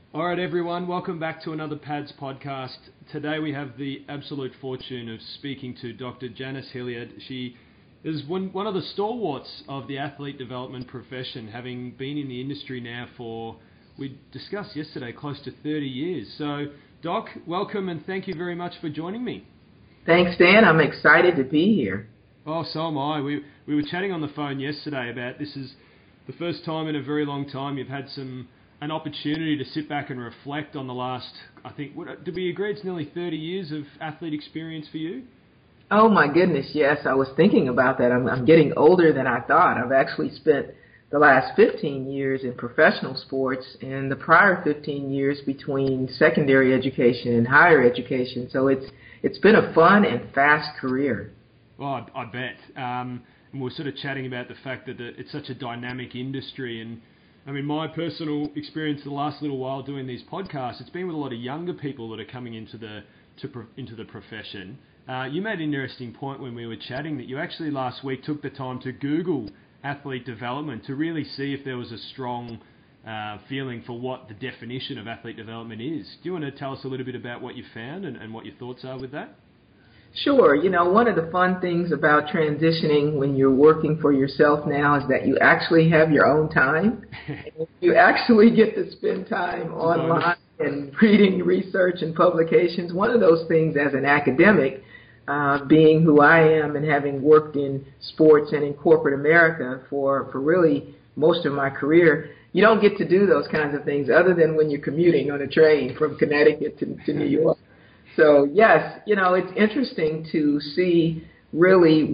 All right, everyone, welcome back to another PADS podcast. Today we have the absolute fortune of speaking to Dr. Janice Hilliard. She is one of the stalwarts of the athlete development profession, having been in the industry now for, we discussed yesterday, close to 30 years. So, Doc, welcome and thank you very much for joining me. Thanks, Dan. I'm excited to be here. Oh, so am I. We were chatting on the phone yesterday about this is the first time in a very long time you've had an opportunity to sit back and reflect on the last, I think, did we agree it's nearly 30 years of athlete experience for you? Oh, my goodness, yes. I was thinking about that. I'm getting older than I thought. I've actually spent the last 15 years in professional sports and the prior 15 years between secondary education and higher education. So it's been a fun and fast career. Well, I bet. And we were sort of chatting about the fact that it's such a dynamic industry, and I mean, my personal experience the last little while doing these podcasts, it's been with a lot of younger people that are coming into the profession. You made an interesting point when we were chatting that you actually last week took the time to Google athlete development to really see if there was a strong feeling for what the definition of athlete development is. Do you want to tell us a little bit about what you found and what your thoughts are with that? Sure. You know, one of the fun things about transitioning when you're working for yourself now is that you actually have your own time. You actually get to spend time online and reading research and publications. One of those things as an academic, being who I am and having worked in sports and in corporate America for really most of my career, you don't get to do those kinds of things other than when you're commuting on a train from Connecticut to New York. So, yes, you know, it's interesting to see really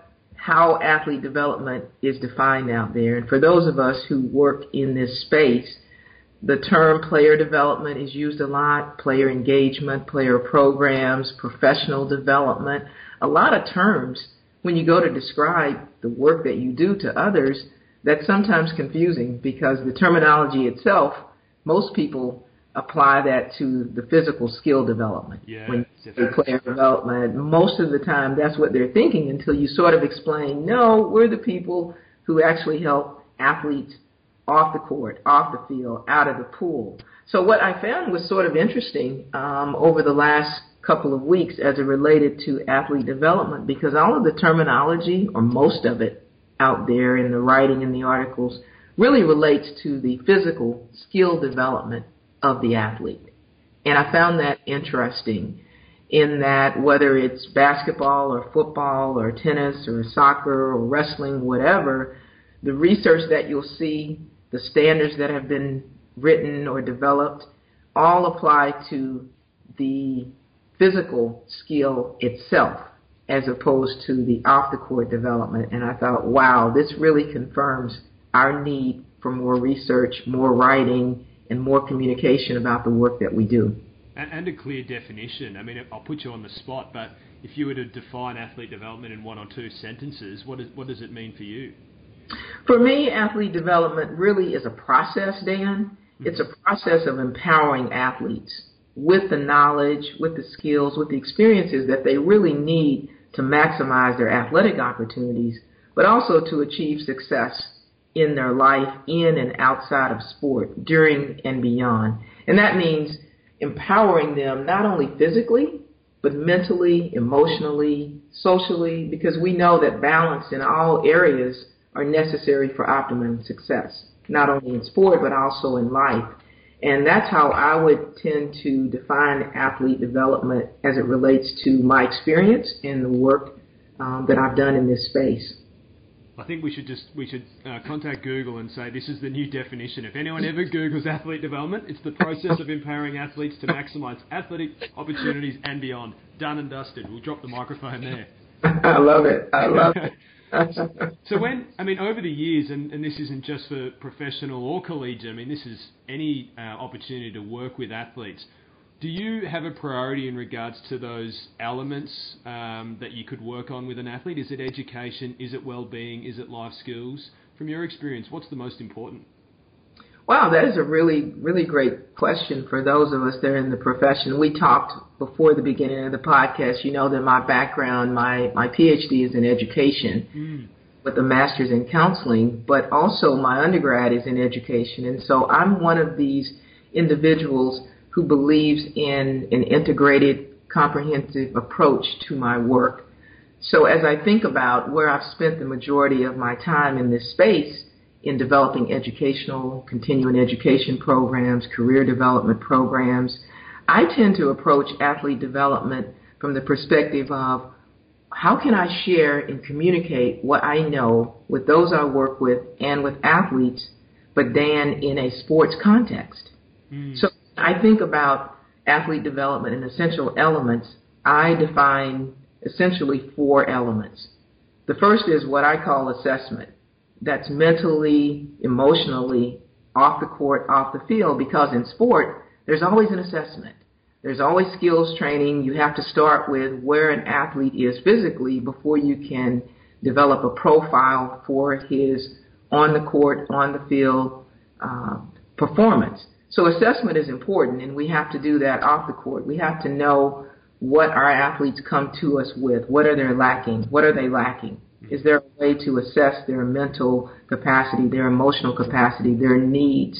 how athlete development is defined out there. And for those of us who work in this space, the term player development is used a lot, player engagement, player programs, professional development, a lot of terms when you go to describe the work that you do to others that's sometimes confusing because the terminology itself, most people apply that to the physical skill development. Yeah, when you say player development, most of the time that's what they're thinking until you sort of explain, no, we're the people who actually help athletes off the court, off the field, out of the pool. So what I found was sort of interesting over the last couple of weeks as it related to athlete development because all of the terminology, or most of it out there in the writing and the articles, really relates to the physical skill development of the athlete. And I found that interesting in that whether it's basketball or football or tennis or soccer or wrestling, whatever, the research that you'll see, the standards that have been written or developed, all apply to the physical skill itself as opposed to the off-the-court development. And I thought, wow, this really confirms our need for more research, more writing, and more communication about the work that we do. And a clear definition. I mean, I'll put you on the spot, but if you were to define athlete development in one or two sentences, what does it mean for you? For me, athlete development really is a process, Dan. It's a process of empowering athletes with the knowledge, with the skills, with the experiences that they really need to maximize their athletic opportunities, but also to achieve success in their life, in and outside of sport, during and beyond. And that means empowering them not only physically, but mentally, emotionally, socially, because we know that balance in all areas are necessary for optimum success, not only in sport, but also in life. And that's how I would tend to define athlete development as it relates to my experience and the work that I've done in this space. I think we should contact Google and say this is the new definition. If anyone ever Googles athlete development, it's the process of empowering athletes to maximize athletic opportunities and beyond. Done and dusted. We'll drop the microphone there. I love it. I love it. So over the years, and this isn't just for professional or collegiate, I mean, this is any opportunity to work with athletes. Do you have a priority in regards to those elements that you could work on with an athlete? Is it education? Is it well-being? Is it life skills? From your experience, what's the most important? Wow, that is a really, really great question for those of us that are in the profession. We talked before the beginning of the podcast. You know that my background, my PhD is in education with a master's in counseling, but also my undergrad is in education. And so I'm one of these individuals who believes in an integrated, comprehensive approach to my work. So as I think about where I've spent the majority of my time in this space, in developing educational, continuing education programs, career development programs, I tend to approach athlete development from the perspective of how can I share and communicate what I know with those I work with and with athletes, but then in a sports context. So I think about athlete development and essential elements. I define essentially 4 elements. The first is what I call assessment. That's mentally, emotionally, off the court, off the field, because in sport, there's always an assessment. There's always skills training. You have to start with where an athlete is physically before you can develop a profile for his on the court, on the field performance. So assessment is important, and we have to do that off the court. We have to know what our athletes come to us with. What are they lacking? What are they lacking? Is there a way to assess their mental capacity, their emotional capacity, their needs?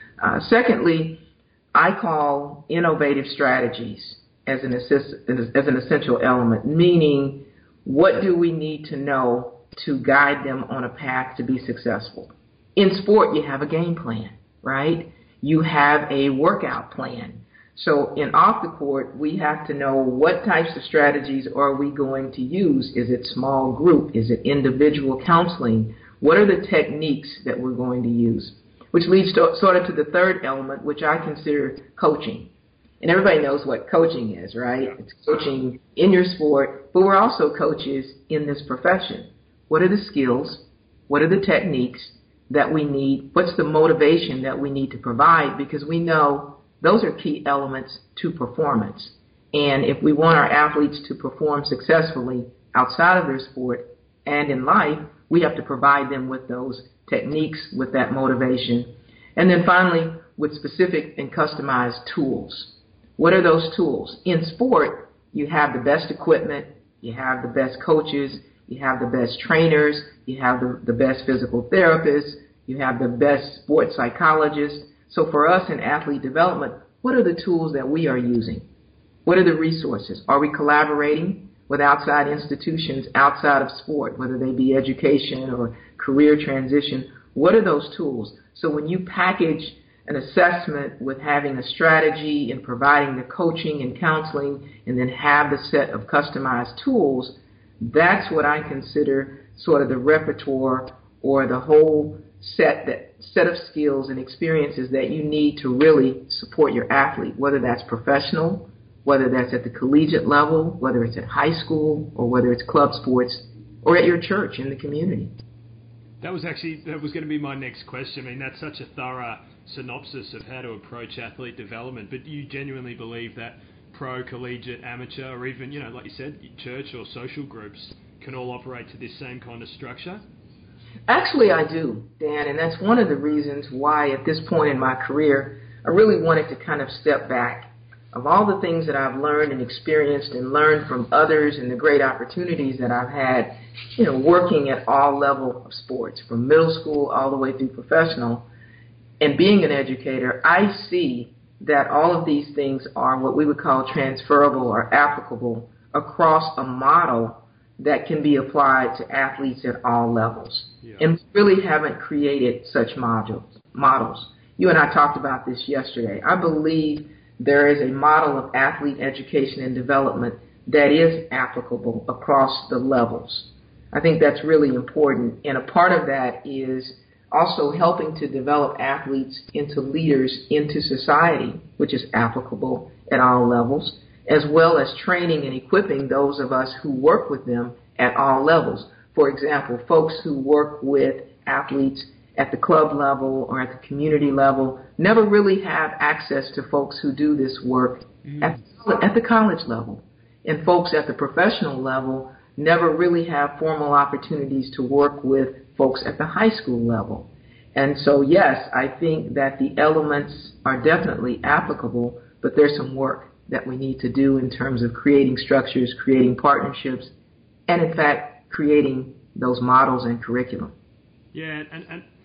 Secondly, I call innovative strategies as an essential element, meaning what do we need to know to guide them on a path to be successful? In sport, you have a game plan, right? You have a workout plan. So in off the court, we have to know what types of strategies are we going to use. Is it small group? Is it individual counseling? What are the techniques that we're going to use? Which leads to, sort of to the third element, which I consider coaching. And everybody knows what coaching is, right? It's coaching in your sport, but we're also coaches in this profession. What are the skills? What are the techniques that we need? What's the motivation that we need to provide? Because we know those are key elements to performance. And if we want our athletes to perform successfully outside of their sport and in life, we have to provide them with those techniques, with that motivation. And then finally, with specific and customized tools. What are those tools? In sport, you have the best equipment, you have the best coaches, you have the best trainers, you have the best physical therapists, you have the best sports psychologists. So for us in athlete development, what are the tools that we are using? What are the resources? Are we collaborating with outside institutions outside of sport, whether they be education or career transition? What are those tools? So when you package an assessment with having a strategy and providing the coaching and counseling and then have the set of customized tools, that's what I consider sort of the repertoire or the whole set of skills and experiences that you need to really support your athlete, whether that's professional, whether that's at the collegiate level, whether it's at high school, or whether it's club sports, or at your church in the community. That was going to be my next question. I mean, that's such a thorough synopsis of how to approach athlete development, but you genuinely believe that pro, collegiate, amateur, or even, like you said, church or social groups can all operate to this same kind of structure? Actually, I do, Dan, and that's one of the reasons why at this point in my career, I really wanted to kind of step back. Of all the things that I've learned and experienced and learned from others and the great opportunities that I've had, working at all levels of sports, from middle school all the way through professional, and being an educator, I see that all of these things are what we would call transferable or applicable across a model that can be applied to athletes at all levels. Yeah. And we really haven't created such models. You and I talked about this yesterday. I believe there is a model of athlete education and development that is applicable across the levels. I think that's really important. And a part of that is also helping to develop athletes into leaders into society, which is applicable at all levels, as well as training and equipping those of us who work with them at all levels. For example, folks who work with athletes at the club level or at the community level never really have access to folks who do this work at the college level. And folks at the professional level never really have formal opportunities to work with folks at the high school level. And so, yes, I think that the elements are definitely applicable, but there's some work that we need to do in terms of creating structures, creating partnerships, and in fact, creating those models and curriculum. Yeah, and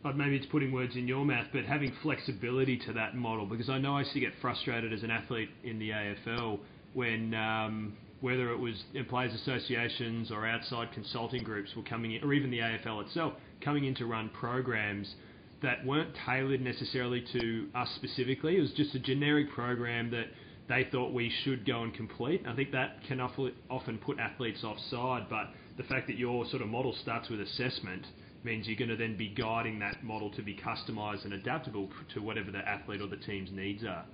maybe it's putting words in your mouth, but having flexibility to that model, because I know I used to get frustrated as an athlete in the AFL when whether it was in players associations or outside consulting groups were coming in, or even the AFL itself, coming in to run programs that weren't tailored necessarily to us specifically. It was just a generic program that they thought we should go and complete. I think that can often put athletes offside, but the fact that your sort of model starts with assessment means you're going to then be guiding that model to be customised and adaptable to whatever the athlete or the team's needs are.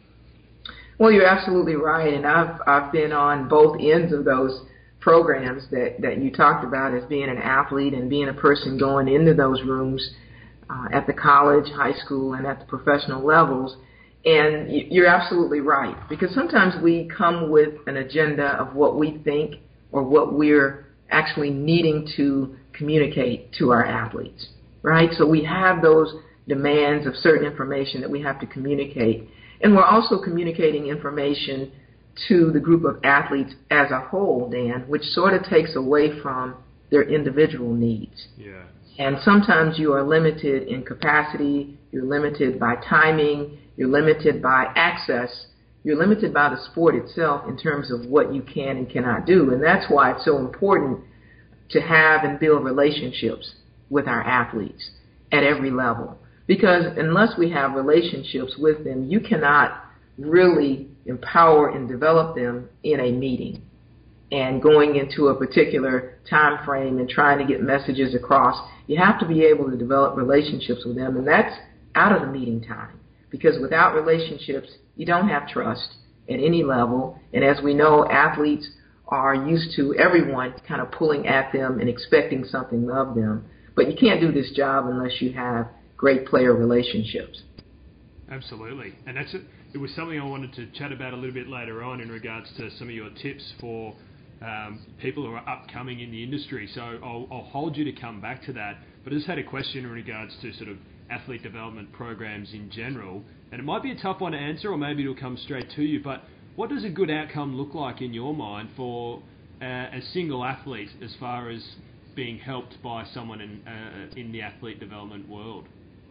Well, you're absolutely right, and I've been on both ends of those programs that you talked about as being an athlete and being a person going into those rooms at the college, high school, and at the professional levels. And you're absolutely right, because sometimes we come with an agenda of what we think or what we're actually needing to communicate to our athletes, right? So we have those demands of certain information that we have to communicate. And we're also communicating information to the group of athletes as a whole, Dan, which sort of takes away from their individual needs. Yeah. And sometimes you are limited in capacity, you're limited by timing, you're limited by access, you're limited by the sport itself in terms of what you can and cannot do. And that's why it's so important to have and build relationships with our athletes at every level. Because unless we have relationships with them, you cannot really empower and develop them in a meeting and going into a particular time frame and trying to get messages across. You have to be able to develop relationships with them, and that's out of the meeting time. Because without relationships, you don't have trust at any level. And as we know, athletes are used to everyone kind of pulling at them and expecting something of them. But you can't do this job unless you have great player relationships. Absolutely. And it was something I wanted to chat about a little bit later on in regards to some of your tips for people who are upcoming in the industry. So I'll hold you to come back to that. But I just had a question in regards to sort of athlete development programs in general. And it might be a tough one to answer, or maybe it'll come straight to you. But what does a good outcome look like in your mind for a single athlete as far as being helped by someone in the athlete development world?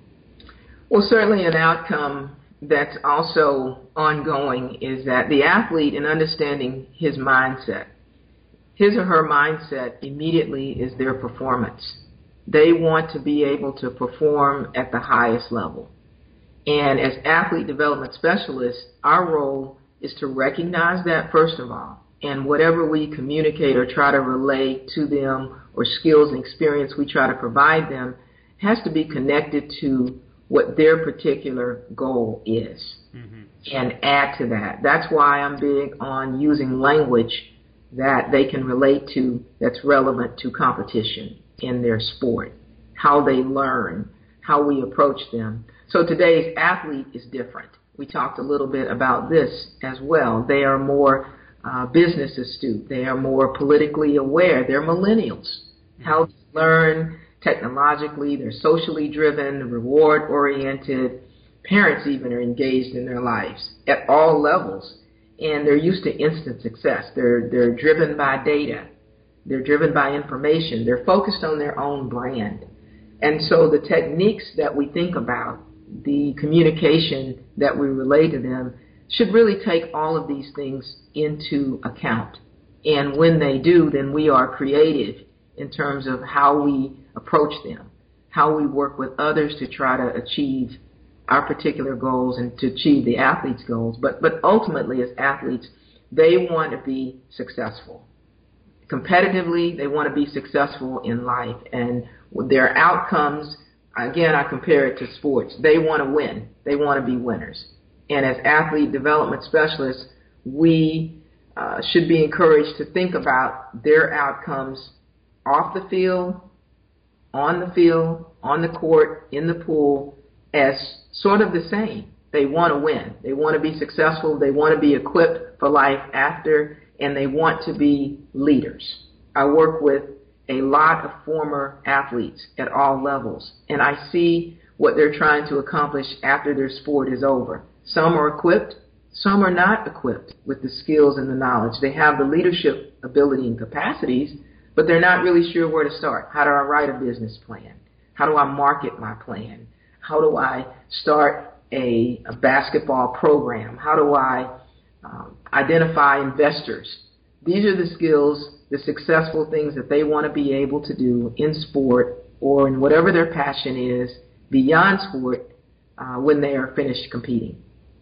Well, certainly an outcome that's also ongoing is that the athlete, in understanding his mindset, his or her mindset immediately is their performance. They want to be able to perform at the highest level. And as athlete development specialists, our role is to recognize that first of all. And whatever we communicate or try to relay to them, or skills and experience we try to provide them, has to be connected to what their particular goal is, and add to that. That's why I'm big on using language that they can relate to that's relevant to competition in their sport, how they learn, how we approach them. So today's athlete is different. We talked a little bit about this as well. They are more business astute. They are more politically aware. They're millennials. How they learn technologically, they're socially driven, reward-oriented. Parents even are engaged in their lives at all levels, and they're used to instant success. They're driven by data. They're driven by information. They're focused on their own brand. And so the techniques that we think about, the communication that we relay to them, should really take all of these things into account. And when they do, then we are creative in terms of how we approach them, how we work with others to try to achieve our particular goals and to achieve the athlete's goals. But ultimately, as athletes, they want to be successful. Competitively, they want to be successful in life. And their outcomes, again, I compare it to sports. They want to win. They want to be winners. And as athlete development specialists, we should be encouraged to think about their outcomes off the field, on the court, in the pool, as sort of the same. They want to win. They want to be successful. They want to be equipped for life after, and they want to be leaders. I work with a lot of former athletes at all levels, and I see what they're trying to accomplish after their sport is over. Some are equipped, some are not equipped with the skills and the knowledge. They have the leadership ability and capacities, but they're not really sure where to start. How do I write a business plan? How do I market my plan? How do I start a basketball program? How do I identify investors? These are the skills, the successful things that they want to be able to do in sport or in whatever their passion is beyond sport when they are finished competing.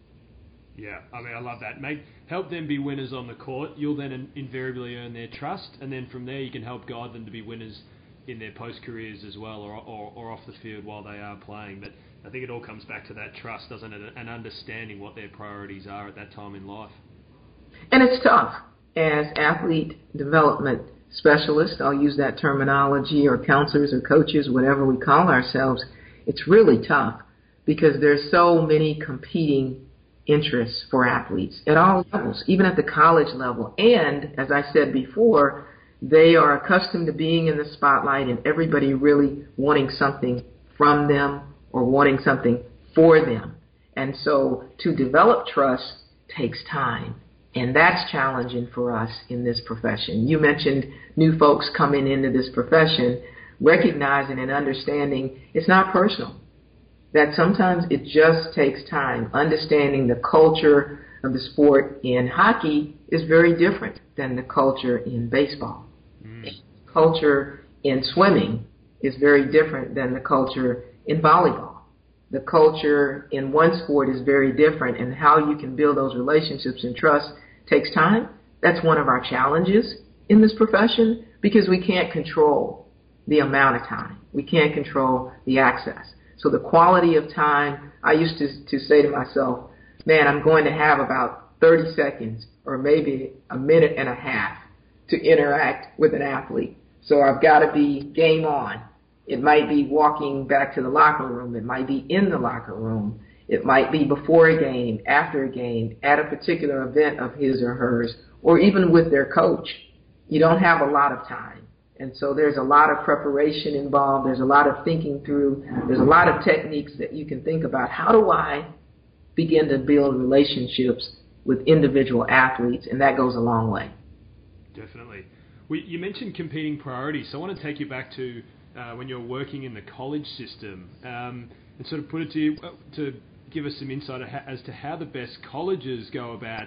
Yeah, I mean, I love that. Help them be winners on the court. You'll then invariably earn their trust, and then from there you can help guide them to be winners in their post-careers as well, or off the field while they are playing. But I think it all comes back to that trust, doesn't it, and understanding what their priorities are at that time in life. And it's tough. As athlete development specialists, I'll use that terminology, or counselors or coaches, whatever we call ourselves, it's really tough because there's so many competing interests for athletes at all levels, even at the college level. And, as I said before, they are accustomed to being in the spotlight and everybody really wanting something from them or wanting something for them. And so to develop trust takes time. And that's challenging for us in this profession. You mentioned new folks coming into this profession, recognizing and understanding it's not personal, that sometimes it just takes time. Understanding the culture of the sport in hockey is very different than the culture in baseball. The culture in swimming is very different than the culture in volleyball. The culture in one sport is very different, and how you can build those relationships and trust takes time. That's one of our challenges in this profession because we can't control the amount of time. We can't control the access. So the quality of time, I used to say to myself, man, I'm going to have about 30 seconds or maybe a minute and a half to interact with an athlete. So I've got to be game on. It might be walking back to the locker room. It might be in the locker room. It might be before a game, after a game, at a particular event of his or hers, or even with their coach. You don't have a lot of time. And so there's a lot of preparation involved. There's a lot of thinking through. There's a lot of techniques that you can think about. How do I begin to build relationships with individual athletes? And that goes a long way. Definitely. You mentioned competing priorities, so I want to take you back to when you're working in the college system and sort of put it to you to give us some insight as to how the best colleges go about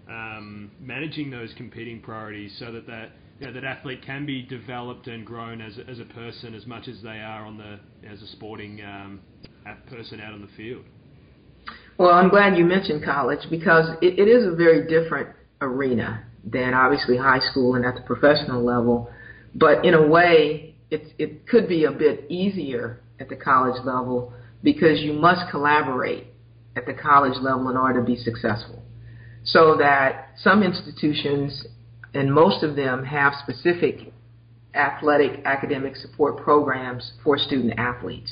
managing those competing priorities so that that athlete can be developed and grown as a person as much as they are as a sporting person out on the field. Well, I'm glad you mentioned college because it is a very different arena than obviously high school and at the professional level. But in a way, it could be a bit easier at the college level because you must collaborate at the college level in order to be successful. So that some institutions, and most of them, have specific athletic academic support programs for student athletes.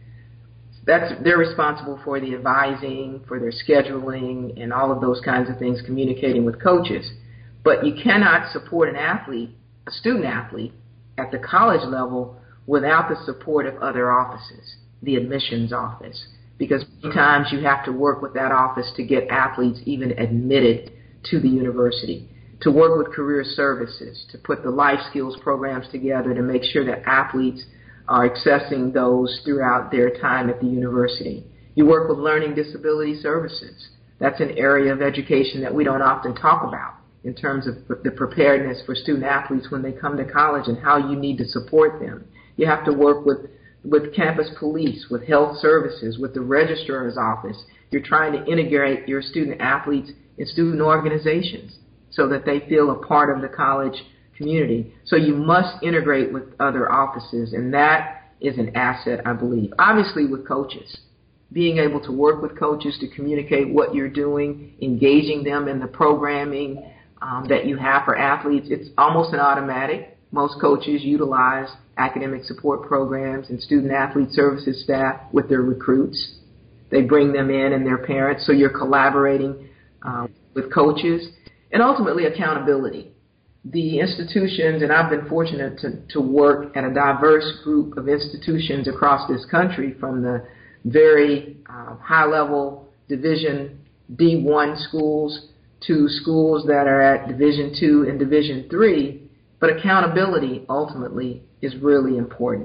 They're responsible for the advising, for their scheduling, and all of those kinds of things, communicating with coaches. But you cannot support an athlete, a student athlete, at the college level without the support of other offices, the admissions office, because many times you have to work with that office to get athletes even admitted to the university, to work with career services, to put the life skills programs together to make sure that athletes are accessing those throughout their time at the university. You work with learning disability services. That's an area of education that we don't often talk about in terms of the preparedness for student athletes when they come to college and how you need to support them. You have to work with campus police, with health services, with the registrar's office. You're trying to integrate your student athletes in student organizations so that they feel a part of the college community. So you must integrate with other offices, and that is an asset, I believe. Obviously with coaches, being able to work with coaches to communicate what you're doing, engaging them in the programming that you have for athletes, it's almost an automatic. Most coaches utilize academic support programs and student athlete services staff with their recruits. They bring them in and their parents, so you're collaborating with coaches. And ultimately, accountability. The institutions, and I've been fortunate to work at a diverse group of institutions across this country, from the very high-level Division D1 schools to schools that are at Division II and Division III. But accountability ultimately is really important.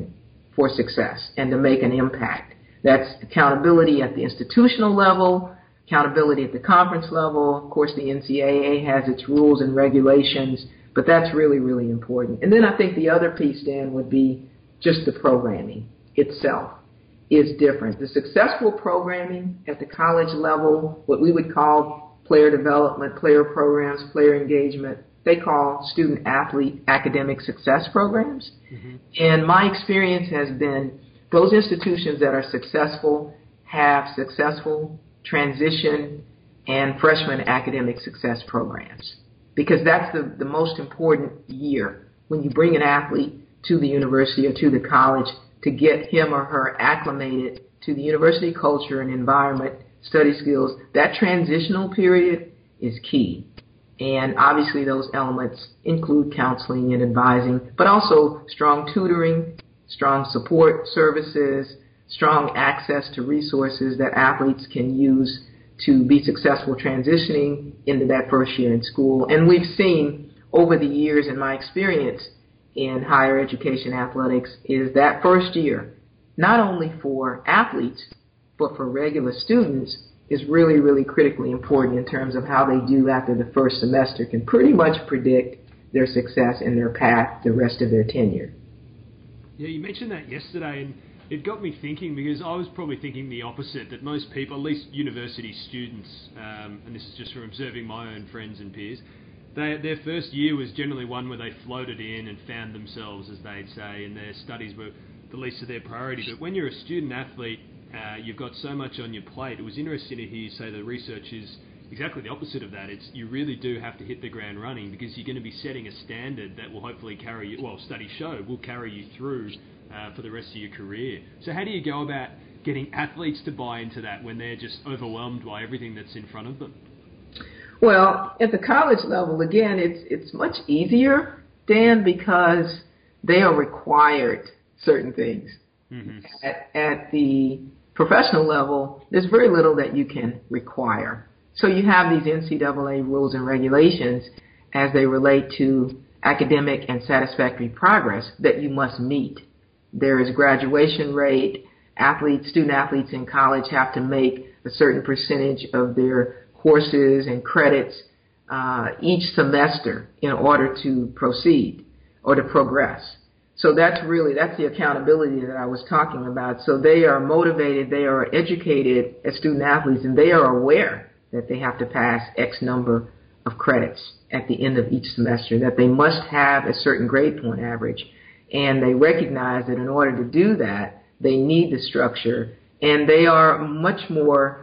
for success and to make an impact. That's accountability at the institutional level, accountability at the conference level. Of course, the NCAA has its rules and regulations, but that's really, really important. And then I think the other piece, Dan, would be just the programming itself is different. The successful programming at the college level, what we would call player development, player programs, player engagement, they call student-athlete academic success programs. Mm-hmm. And my experience has been those institutions that are successful have successful transition and freshman academic success programs, because that's the most important year when you bring an athlete to the university or to the college to get him or her acclimated to the university culture and environment, study skills. That transitional period is key. And obviously those elements include counseling and advising, but also strong tutoring, strong support services, strong access to resources that athletes can use to be successful transitioning into that first year in school. And we've seen over the years, in my experience in higher education athletics, is that first year, not only for athletes, but for regular students, is really, really critically important in terms of how they do after the first semester, can pretty much predict their success and their path the rest of their tenure. Yeah, you mentioned that yesterday, and it got me thinking, because I was probably thinking the opposite, that most people, at least university students, and this is just from observing my own friends and peers, their first year was generally one where they floated in and found themselves, as they'd say, and their studies were the least of their priority. But when you're a student athlete, you've got so much on your plate. It was interesting to hear you say the research is exactly the opposite of that. You really do have to hit the ground running, because you're going to be setting a standard that will hopefully carry you, well, studies show, will carry you through for the rest of your career. So how do you go about getting athletes to buy into that when they're just overwhelmed by everything that's in front of them? Well, at the college level, again, it's much easier, Dan, because they are required certain things. Mm-hmm. At the professional level, there's very little that you can require. So you have these NCAA rules and regulations as they relate to academic and satisfactory progress that you must meet. There is graduation rate. Student athletes in college have to make a certain percentage of their courses and credits each semester in order to proceed or to progress. So that's the accountability that I was talking about. So they are motivated, they are educated as student athletes, and they are aware that they have to pass X number of credits at the end of each semester, that they must have a certain grade point average. And they recognize that in order to do that, they need the structure, and they are much more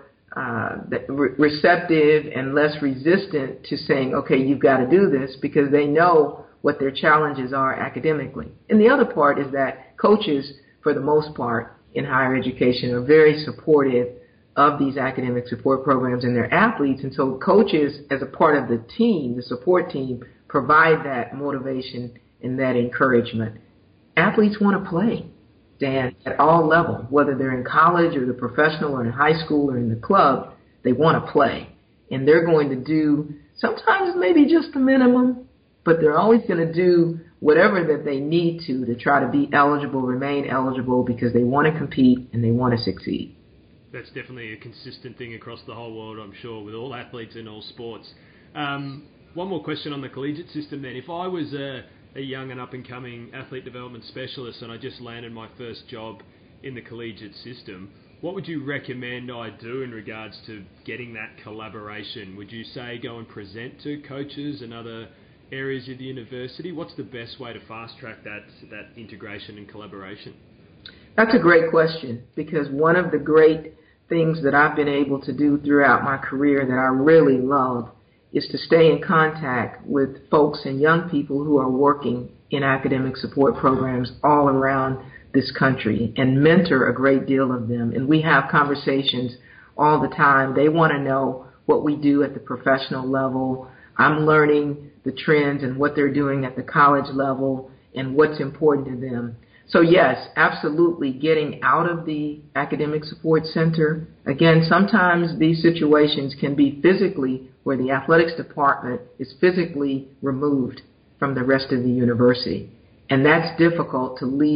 receptive and less resistant to saying, okay, you've got to do this, because they know what their challenges are academically. And the other part is that coaches, for the most part, in higher education are very supportive of these academic support programs and their athletes. And so coaches, as a part of the team, the support team, provide that motivation and that encouragement. Athletes want to play, Dan, at all levels, whether they're in college or the professional or in high school or in the club, they want to play. And they're going to do sometimes maybe just the minimum, but they're always going to do whatever that they need to try to be eligible, remain eligible, because they want to compete and they want to succeed. That's definitely a consistent thing across the whole world, I'm sure, with all athletes in all sports. One more question on the collegiate system then. If I was a young and up-and-coming athlete development specialist and I just landed my first job in the collegiate system, what would you recommend I do in regards to getting that collaboration? Would you say go and present to coaches and other areas of the university? What's the best way to fast-track that integration and collaboration? That's a great question, because one of the great things that I've been able to do throughout my career that I really love is to stay in contact with folks and young people who are working in academic support programs all around this country and mentor a great deal of them. And we have conversations all the time. They want to know what we do at the professional level. I'm learning the trends and what they're doing at the college level and what's important to them. So yes, absolutely, getting out of the academic support center. Again, sometimes these situations can be physically, where the athletics department is physically removed from the rest of the university. And that's difficult to leave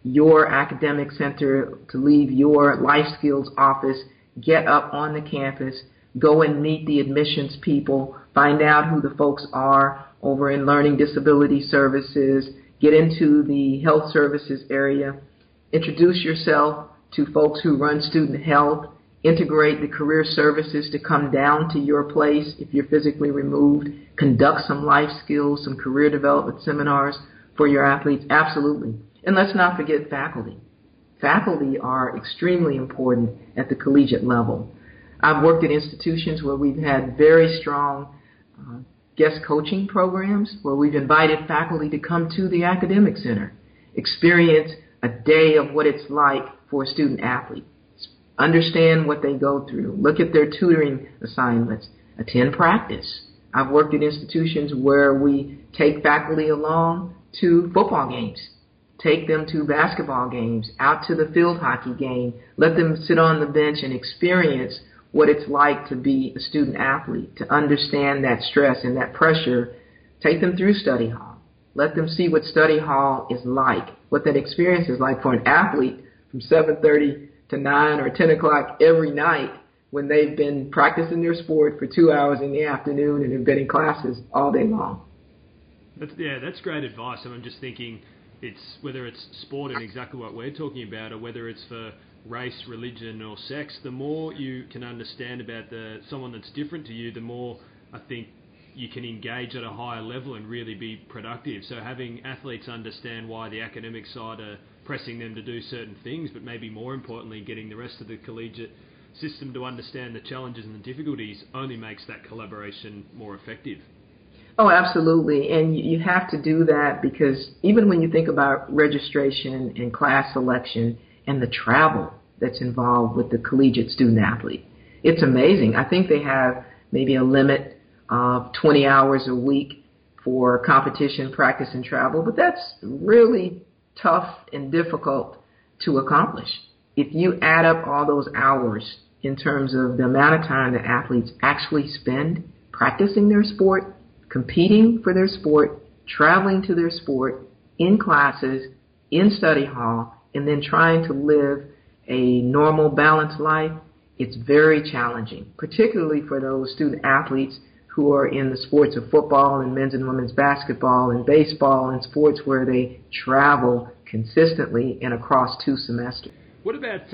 your academic center, to leave your life skills office, get up on the campus, go and meet the admissions people, find out who the folks are over in learning disability services, get into the health services area, introduce yourself to folks who run student health, integrate the career services to come down to your place if you're physically removed, conduct some life skills, some career development seminars for your athletes. Absolutely. And let's not forget faculty. Faculty are extremely important at the collegiate level. I've worked at institutions where we've had very strong guest coaching programs where we've invited faculty to come to the academic center, experience a day of what it's like for a student athlete, understand what they go through, look at their tutoring assignments, attend practice. I've worked at institutions where we take faculty along to football games, take them to basketball games, out to the field hockey game, let them sit on the bench and experience what it's like to be a student athlete, to understand that stress and that pressure. Take them through study hall. Let them see what study hall is like, what that experience is like for an athlete from 7:30 to 9 or 10 o'clock every night when they've been practicing their sport for 2 hours in the afternoon and have been in classes all day long. That's great advice. I'm just thinking whether it's sport and exactly what we're talking about, or whether it's for race, religion, or sex, the more you can understand about someone that's different to you, the more I think you can engage at a higher level and really be productive. So having athletes understand why the academic side are pressing them to do certain things, but maybe more importantly, getting the rest of the collegiate system to understand the challenges and the difficulties only makes that collaboration more effective. Oh, absolutely. And you have to do that because even when you think about registration and class selection and the travel that's involved with the collegiate student athlete, it's amazing. I think they have maybe a limit of 20 hours a week for competition, practice, and travel, but that's really tough and difficult to accomplish. If you add up all those hours in terms of the amount of time that athletes actually spend practicing their sport, competing for their sport, traveling to their sport, in classes, in study hall, and then trying to live a normal, balanced life, it's very challenging, particularly for those student athletes who are in the sports of football and men's and women's basketball and baseball and sports where they travel consistently and across 2 semesters. What about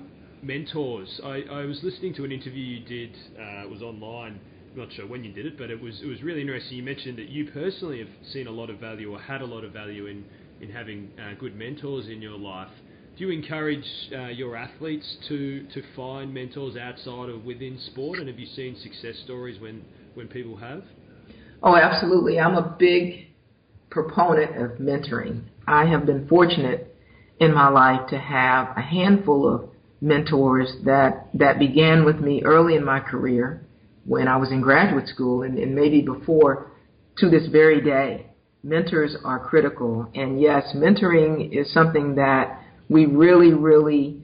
mentors? I was listening to an interview you did, it was online, I'm not sure when you did it, but it was really interesting. You mentioned that you personally have seen a lot of value or had a lot of value in having good mentors in your life. Do you encourage your athletes to find mentors outside or within sport, and have you seen success stories when people have? Oh, absolutely. I'm a big proponent of mentoring. I have been fortunate in my life to have a handful of mentors that began with me early in my career when I was in graduate school and maybe before to this very day. Mentors are critical. And yes, mentoring is something that we really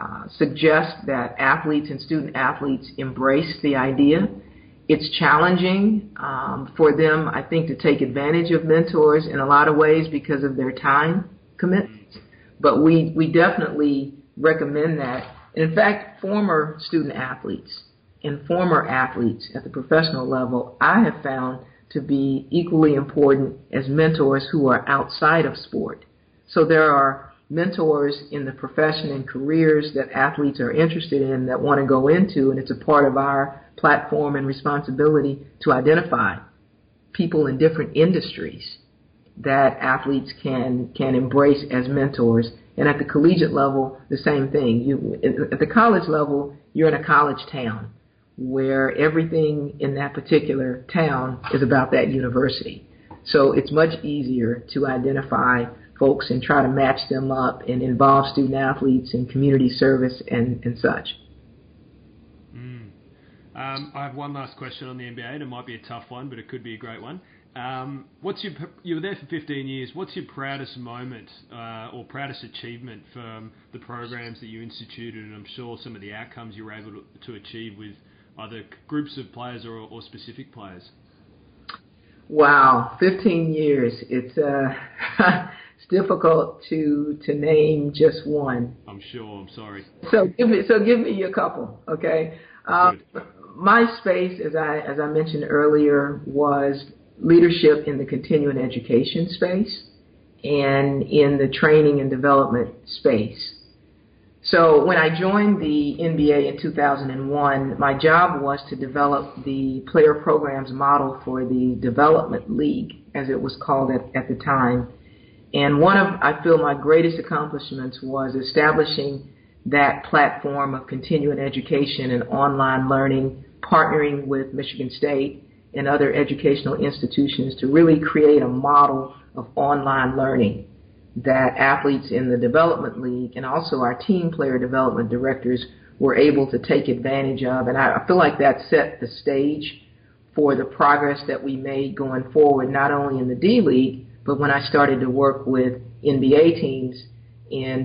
suggest that athletes and student athletes embrace the idea. It's challenging for them, I think, to take advantage of mentors in a lot of ways because of their time commitments. But we definitely recommend that. And in fact, former student athletes and former athletes at the professional level, I have found to be equally important as mentors who are outside of sport. So there are mentors in the profession and careers that athletes are interested in that want to go into, and it's a part of our platform and responsibility to identify people in different industries that athletes can embrace as mentors. And at the collegiate level, the same thing. At the college level, you're in a college town where everything in that particular town is about that university. So it's much easier to identify folks and try to match them up and involve student athletes in community service and such. I have one last question on the NBA, and it might be a tough one, but it could be a great one. You were there for 15 years. What's your proudest moment or proudest achievement from the programs that you instituted, and I'm sure some of the outcomes you were able to achieve with either groups of players or specific players? Wow, 15 years. It's it's difficult to name just one. I'm sure. I'm sorry. So give me a couple, okay? My space, as I mentioned earlier, was leadership in the continuing education space and in the training and development space. So when I joined the NBA in 2001, my job was to develop the player programs model for the Development League, as it was called at the time. And one of, I feel, my greatest accomplishments was establishing that platform of continuing education and online learning, partnering with Michigan State and other educational institutions to really create a model of online learning that athletes in the Development League and also our team player development directors were able to take advantage of. And I feel like that set the stage for the progress that we made going forward, not only in the D-League, but when I started to work with NBA teams in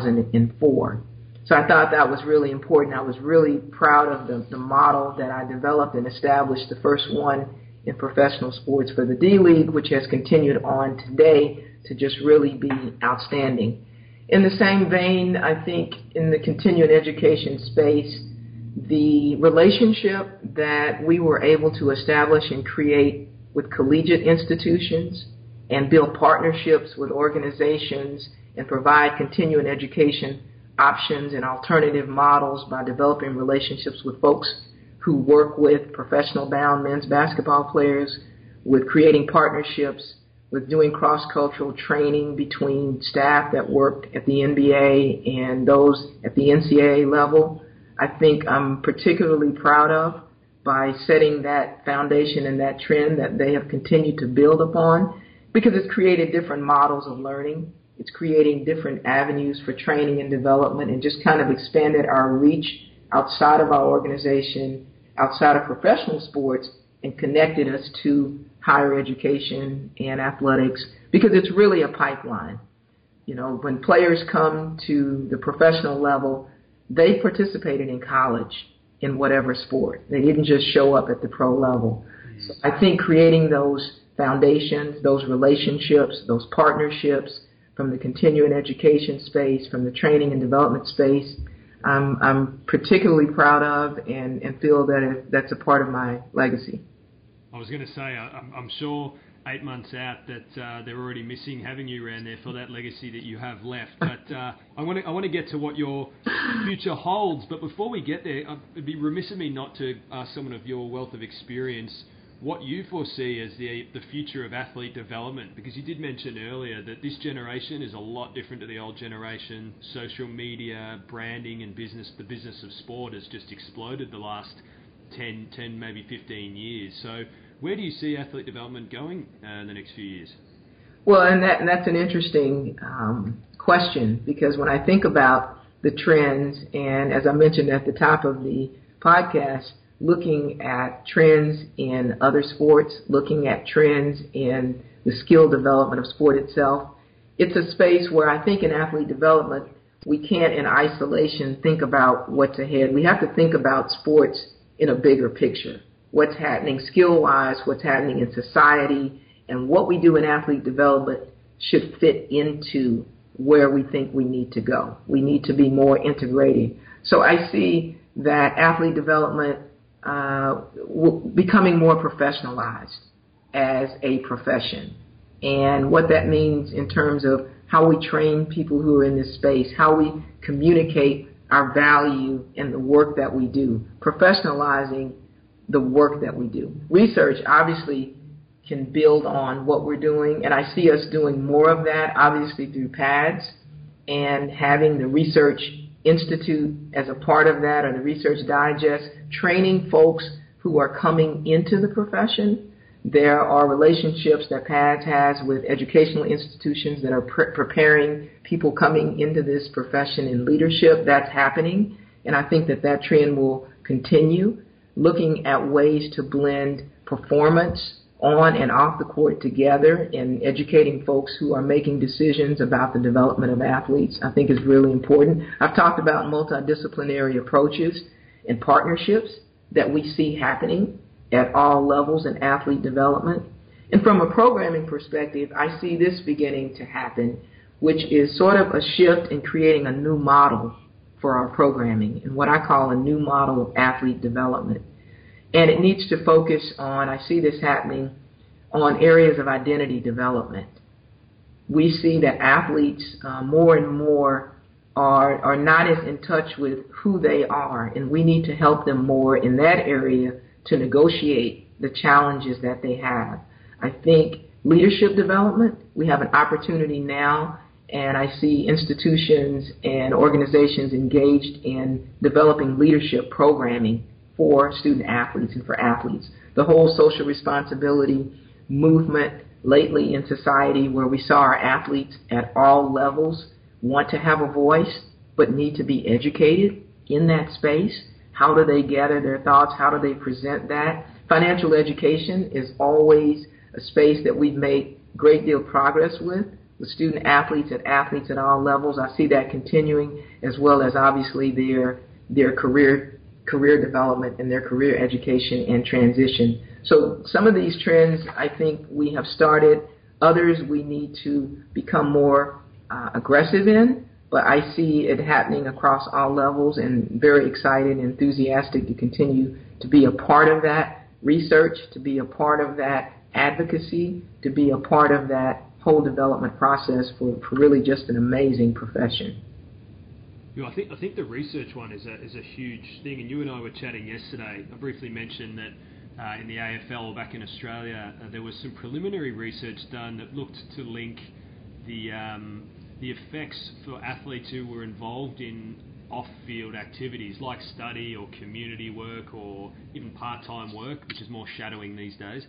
2004. So I thought that was really important. I was really proud of the model that I developed and established, the first one in professional sports for the D-League, which has continued on today to just really be outstanding. In the same vein, I think in the continuing education space, the relationship that we were able to establish and create with collegiate institutions and build partnerships with organizations and provide continuing education options and alternative models by developing relationships with folks who work with professional bound men's basketball players, with creating partnerships, with doing cross-cultural training between staff that worked at the NBA and those at the NCAA level. I think I'm particularly proud of by setting that foundation and that trend that they have continued to build upon, because it's created different models of learning. It's creating different avenues for training and development and just kind of expanded our reach outside of our organization, outside of professional sports, and connected us to higher education and athletics, because it's really a pipeline. You know, when players come to the professional level, they participated in college in whatever sport. They didn't just show up at the pro level. So I think creating those foundations, those relationships, those partnerships from the continuing education space, from the training and development space, I'm particularly proud of and feel that that's a part of my legacy. I was going to say, I'm sure 8 months out that they're already missing having you around there for that legacy that you have left. But I want to get to what your future holds. But before we get there, it'd be remiss of me not to ask someone of your wealth of experience what you foresee as the future of athlete development, because you did mention earlier that this generation is a lot different to the old generation. Social media, branding, and the business of sport has just exploded the last 10, maybe 15 years. So where do you see athlete development going in the next few years? Well, and that's an interesting question, because when I think about the trends, and as I mentioned at the top of the podcast, looking at trends in other sports, looking at trends in the skill development of sport itself, it's a space where I think in athlete development, we can't in isolation think about what's ahead. We have to think about sports in a bigger picture. What's happening skill-wise, what's happening in society, and what we do in athlete development should fit into where we think we need to go. We need to be more integrated. So I see that athlete development becoming more professionalized as a profession. And what that means in terms of how we train people who are in this space, how we communicate our value in the work that we do, professionalizing the work that we do. Research obviously can build on what we're doing, and I see us doing more of that, obviously through PADS and having the Research Institute as a part of that, or the Research Digest, training folks who are coming into the profession. There are relationships that PADS has with educational institutions that are preparing people coming into this profession in leadership. That's happening, and I think that trend will continue, looking at ways to blend performance on and off the court together and educating folks who are making decisions about the development of athletes, I think is really important. I've talked about multidisciplinary approaches and partnerships that we see happening at all levels in athlete development. And from a programming perspective, I see this beginning to happen, which is sort of a shift in creating a new model for our programming, and what I call a new model of athlete development. And it needs to focus on, I see this happening, on areas of identity development. We see that athletes more and more are not as in touch with who they are, and we need to help them more in that area to negotiate the challenges that they have. I think leadership development, we have an opportunity now, and I see institutions and organizations engaged in developing leadership programming for student athletes and for athletes. The whole social responsibility movement lately in society, where we saw our athletes at all levels want to have a voice but need to be educated in that space. How do they gather their thoughts? How do they present that? Financial education is always a space that we've made great deal of progress with student athletes and athletes at all levels. I see that continuing, as well as obviously their career development and their career education and transition. So some of these trends I think we have started. Others we need to become more aggressive in, but I see it happening across all levels, and very excited and enthusiastic to continue to be a part of that research, to be a part of that advocacy, to be a part of that whole development process for really just an amazing profession. I think the research one is a huge thing, and you and I were chatting yesterday. I briefly mentioned that in the AFL back in Australia, there was some preliminary research done that looked to link the effects for athletes who were involved in off-field activities like study or community work or even part-time work, which is more shadowing these days.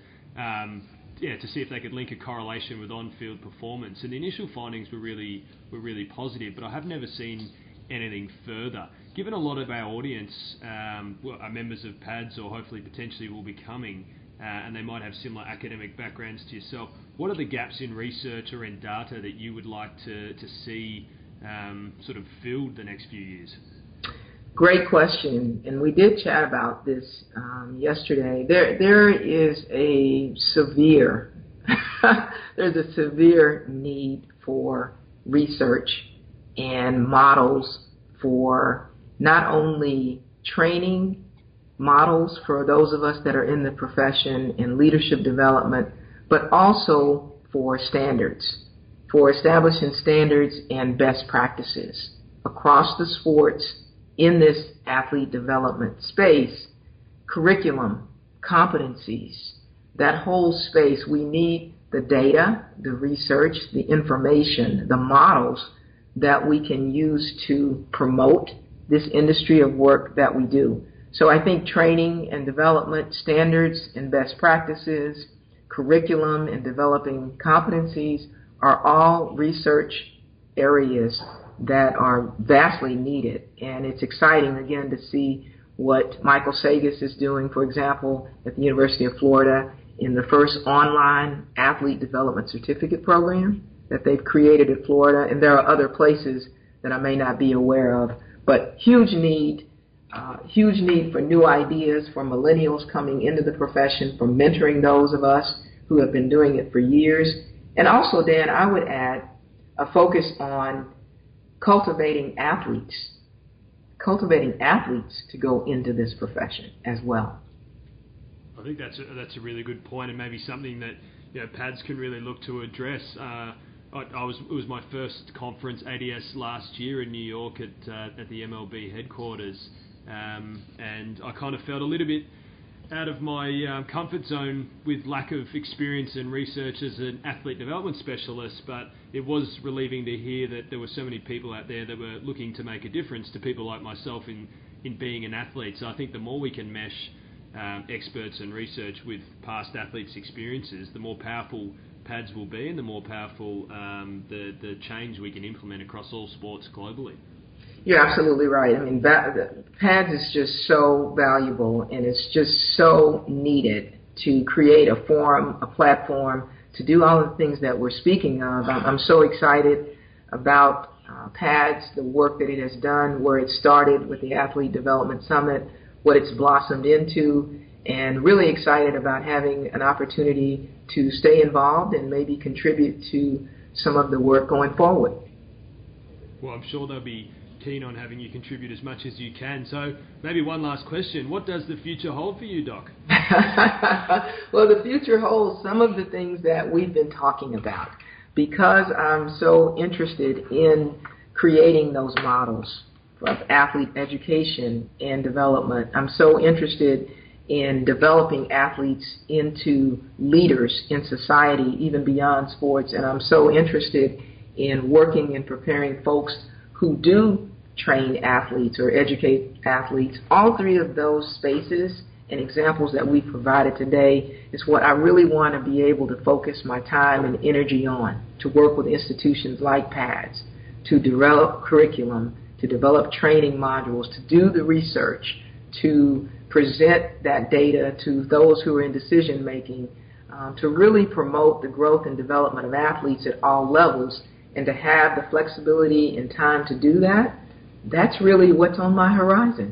To see if they could link a correlation with on-field performance. And the initial findings were really positive, but I have never seen anything further. Given a lot of our audience are members of PADS or hopefully potentially will be coming, and they might have similar academic backgrounds to yourself, what are the gaps in research or in data that you would like to see sort of filled the next few years? Great question, and we did chat about this yesterday. There is a severe need for research and models for not only training models for those of us that are in the profession and leadership development, but also for standards, for establishing standards and best practices across the sports in this athlete development space. Curriculum, competencies, that whole space. We need the data, the research, the information, the models that we can use to promote this industry of work that we do. So I think training and development, standards and best practices, curriculum and developing competencies are all research areas that are vastly needed. And it's exciting, again, to see what Michael Sagas is doing, for example, at the University of Florida in the first online athlete development certificate program that they've created at Florida. And there are other places that I may not be aware of. But huge need for new ideas, for millennials coming into the profession, for mentoring those of us who have been doing it for years. And also, Dan, I would add a focus on cultivating athletes to go into this profession as well. I think that's a really good point, and maybe something that PADS can really look to address. It was my first conference, ADS, last year in New York at the MLB headquarters, and I kind of felt a little bit out of my comfort zone with lack of experience and research as an athlete development specialist, but it was relieving to hear that there were so many people out there that were looking to make a difference to people like myself in being an athlete. So I think the more we can mesh experts and research with past athletes' experiences, the more powerful PADS will be, and the more powerful the change we can implement across all sports globally. You're absolutely right. I mean, PADS is just so valuable, and it's just so needed to create a forum, a platform, to do all the things that we're speaking of. I'm so excited about PADS, the work that it has done, where it started with the Athlete Development Summit, what it's blossomed into, and really excited about having an opportunity to stay involved and maybe contribute to some of the work going forward. Well, I'm sure they'll be keen on having you contribute as much as you can. So maybe one last question. What does the future hold for you, Doc? Well, the future holds some of the things that we've been talking about, because I'm so interested in creating those models of athlete education and development. I'm so interested in developing athletes into leaders in society, even beyond sports, and I'm so interested in working and preparing folks who do train athletes or educate athletes. All three of those spaces and examples that we provided today is what I really want to be able to focus my time and energy on, to work with institutions like PADS, to develop curriculum, to develop training modules, to do the research, to present that data to those who are in decision making, to really promote the growth and development of athletes at all levels, and to have the flexibility and time to do that. That's really what's on my horizon.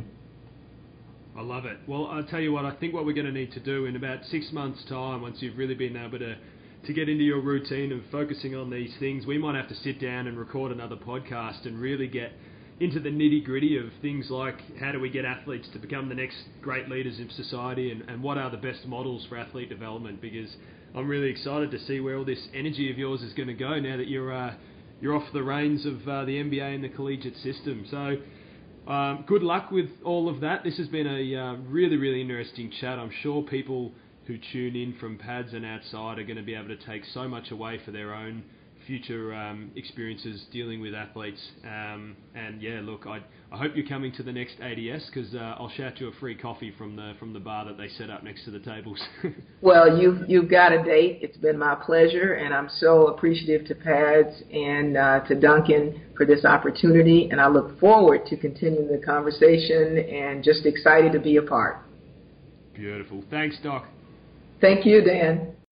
I love it. Well, I'll tell you what, I think what we're going to need to do in about 6 months' time, once you've really been able to get into your routine of focusing on these things, we might have to sit down and record another podcast and really get into the nitty-gritty of things like how do we get athletes to become the next great leaders in society, and what are the best models for athlete development, because I'm really excited to see where all this energy of yours is going to go now that you're off the reins of the NBA and the collegiate system. So good luck with all of that. This has been a really, really interesting chat. I'm sure people who tune in from PADS and outside are going to be able to take so much away for their own future experiences dealing with athletes. And yeah, look, I hope you're coming to the next ADS, because I'll shout you a free coffee from the bar that they set up next to the tables. Well, you've got a date. It's been my pleasure, and I'm so appreciative to PADS and to Duncan for this opportunity, and I look forward to continuing the conversation and just excited to be a part. Beautiful. Thanks, Doc. Thank you, Dan.